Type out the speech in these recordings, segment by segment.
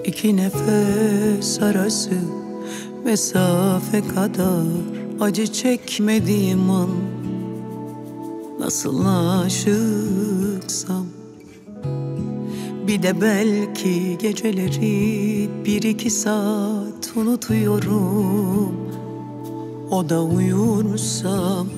İki nefes arası mesafe kadar acı çekmediğim an nasıl aşıksam. Bir de belki geceleri 1-2 saat unutuyorum, o da uyursam.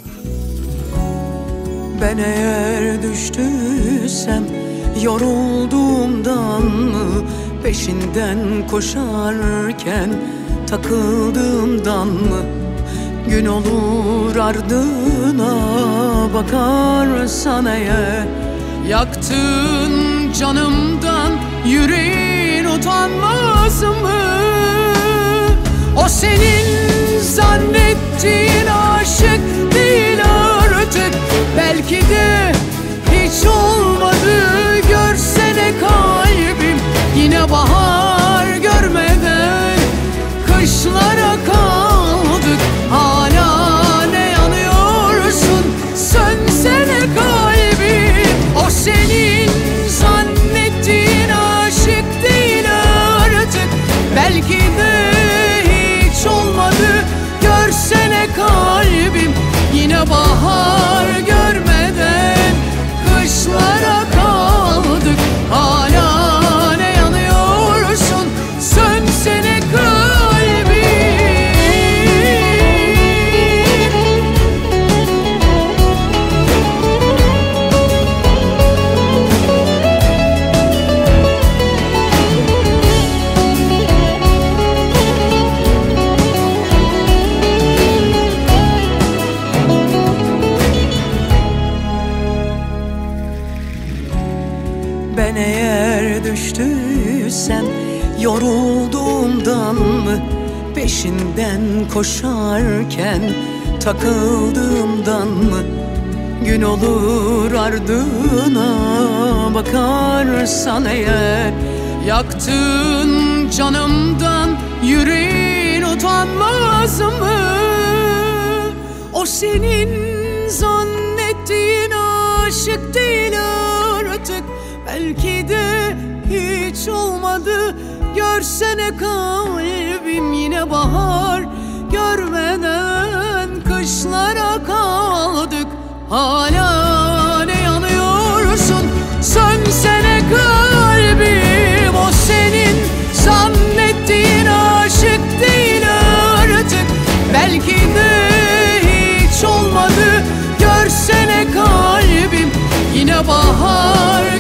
Ben eğer düştüysem yorulduğumdan mı, peşinden koşarken takıldığımdan mı? Gün olur ardına bakarsan eğer, yaktığın canımdan yüreğin utanmaz mı? O senin zannettiğin aşık değil artık. Belki de hiç olmadı, görsene kalbim. Yine bahar görmeden kışlara kaldık. Hala ne yanıyorsun, sönsene kalbim. O senin zannettiğin aşık değil artık. Belki de hiç olmadı, görsene kalbim. Yine bahar görmeden kışlara kaldık. Hala ne yanıyorsun, sönsene kalbim. Ben eğer düştüysem yorulduğumdan mı, peşinden koşarken takıldığımdan mı? Gün olur ardına bakarsan eğer, yaktığın canımdan yüreğin utanmaz mı? O senin zannettiğin aşık değil artık. Belki de hiç olmadı, görsene kalbim. Yine bahar görmeden kışlara kaldık. Hala ne yanıyorsun, sönsene kalbim. O senin zannettiğin aşık değil artık. Belki de hiç olmadı, görsene kalbim. Yine bahar